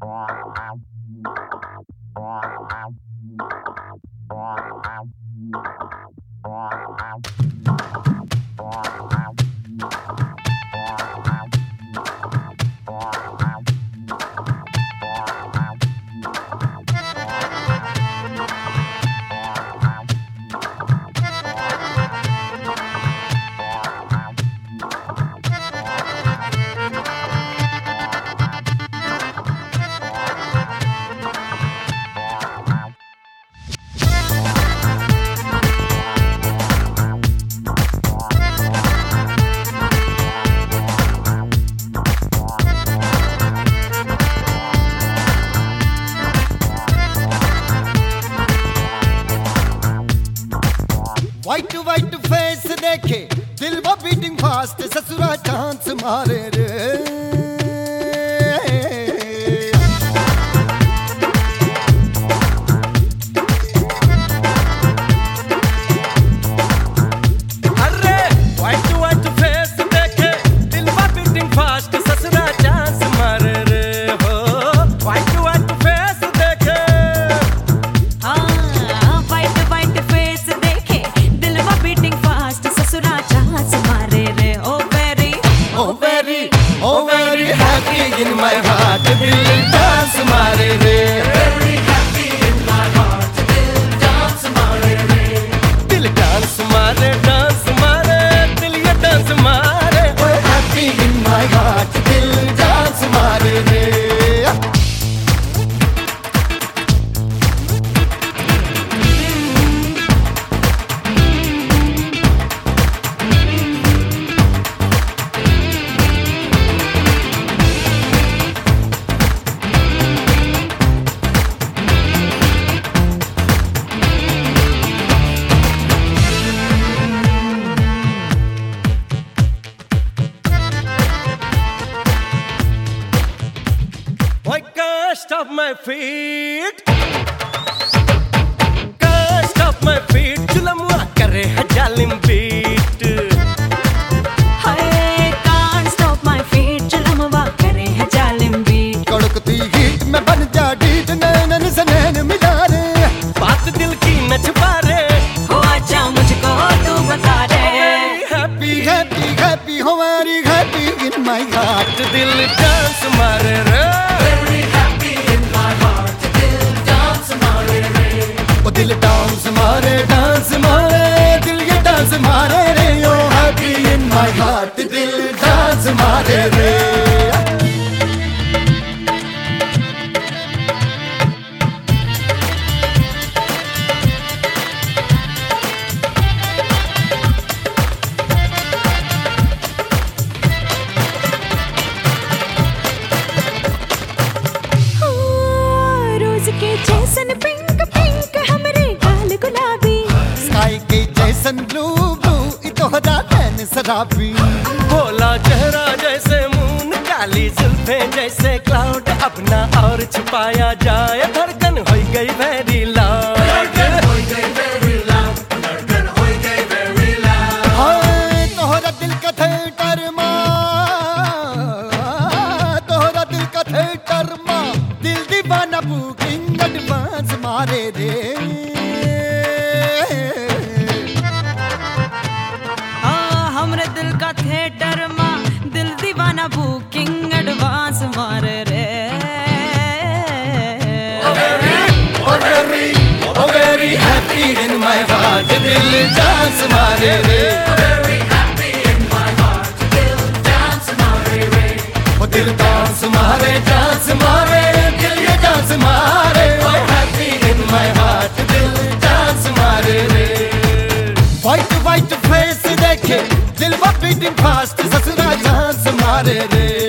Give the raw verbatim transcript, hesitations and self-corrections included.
white white face देखे दिल वो बीटिंग फास्ट ससुरा चांस मारे रे अरे वाइट वाइट फेस देखे दिल वो बीटिंग फास्ट ससुरा चांस मारे रे हो वाइट वाइट फेस देखे हाँ वाइट वाइट फेस देखे दिल वो बीटिंग फास्ट ससुरा चांस मारे रे ओ वेरी ओ वेरी ओ very happy in my heart दिल डांस मारे रे very happy in my heart दिल डांस मारे रे दिल डांस मारे डांस मारे दिल ये डांस मारे ओ हैप्पी इन माय हार्ट दिल डांस मारे रे I can't stop my feet Can't stop my feet चुलमुआ करे है जालिम बीट हाय कांट स्टॉप माय फीट चलमवा करे है जालिम बीट कड़कती हीट में बन जा डीट नैनन से नैन मिला रे बात दिल की न छुपा रे हो अच्छा मुझको तू बता दे हैप्पी हैप्पी हैप्पी हमारी हैप्पी इन माय हार्ट दिल डांस मारे रे ओ दिल डांस मारे डांस मारे दिल ये डांस मारे रे ओ हैप्पी इन माय हार्ट दिल डांस मारे रे रोज के जैसन पिंक पिंक हमरे गाल गुलाबी स्काई के जैसन ब्लू ब्लू इतोहरा नैन शराबी भोला चेहरा जैसे मून काली जुल्फें जैसे क्लाउड अपना और छुपाया जाए धड़कन हो गई वेरी लाउड हाय तोहरा दिल का थिएटर माँ तोहरा दिल का थिएटर माँ दिल दीवाना बुकिंग एडवांस मारे रे हाँ हमरे दिल का थिएटर माँ दिल दीवाना बुकिंग एडवांस मारे रे ओ वेरी ओ very happy in my heart दिल डांस मारे रे ओ दिल डांस मारे डांस मारे दिल ये डांस मारे ओ हैप्पी इन माय हार्ट दिल डांस मारे रे वाइट वाइट फेस देखे दिल वो बीटिंग फास्ट ससुरा डांस मारे रे